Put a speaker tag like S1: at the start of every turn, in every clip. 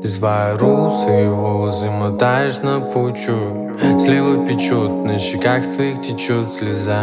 S1: Свои русые волосы мотаешь на пучок. Слева печет, на щеках твоих течет слеза.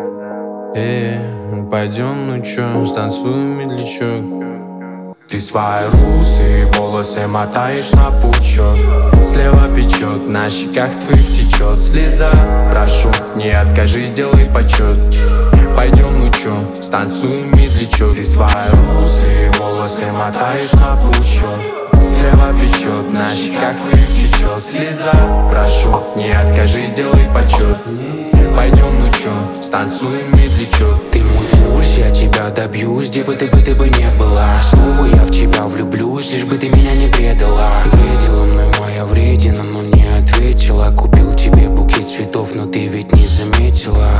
S1: Пойдем, ну чё, станцуем медлячок. Ты свои русые волосы мотаешь на пучок. Слева печет, на щеках твоих течет слеза. Прошу, не откажи, сделай почет. Пойдем, ну чё, станцуем медлячок. Ты свои русые волосы мотаешь на пучок. Слева печет, на щеках твоих течет слеза. Прошу, не откажи, сделай почет. Пойдем, ну чё, станцуем медлячок.
S2: Ты мой пульс, я тебя добьюсь. Где бы ты не была, снова я в тебя влюблюсь. Лишь бы ты меня не предала. Бредила мной моя вредина, но не ответила. Купил тебе букет цветов, но ты ведь не заметила.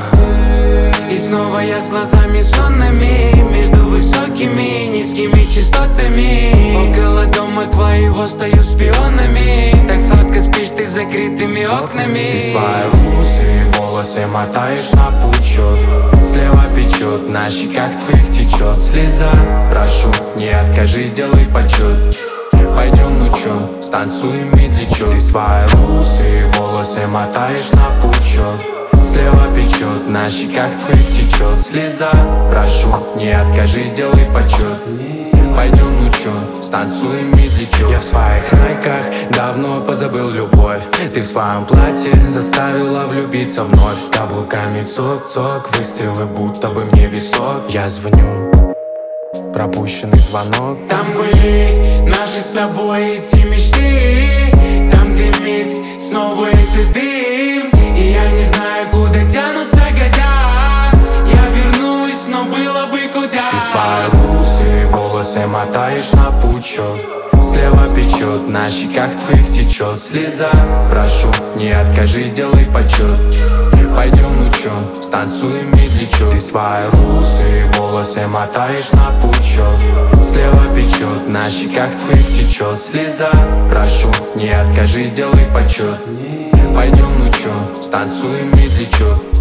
S2: И снова я с глазами сонными, между высокими и низкими частотами. Около дома твоего стою шпионами. Так сладко спишь ты с закрытыми окнами.
S1: Ты свои русые волосы мотаешь на пучок. Слева печет, на щеках твоих течет слеза. Прошу, не откажи, сделай почет. Пойдем, ну чё, станцуем медлячок. Ты свои русые волосы мотаешь на пучок. Слева печет, на щеках твоих течет слеза. Прошу, не откажи, сделай почет. Пойдем, ну чё, станцуем медлячок. Я в своих найках давно позабыл любовь. Ты в своем платье заставила влюбиться вновь. Каблуками цок-цок, выстрелы будто бы мне висок. Я звоню, пропущенный звонок.
S2: Там были наши с тобой эти мечты. Там дымит снова этот дым. И я не знаю, куда тянутся года. Я вернусь, но было бы куда.
S1: Ты свои русые волосы мотаешь на пучок. Слева печет, на щеках твоих течет слеза. Прошу, не откажи, сделай почет. Пойдем, ну чё, станцуем медлячок. Ты свои русые волосы мотаешь на пучок. Слева печет, на щеках твоих течет слеза. Прошу, не откажи, сделай почет. Пойдем, ну чё, станцуем медлячок.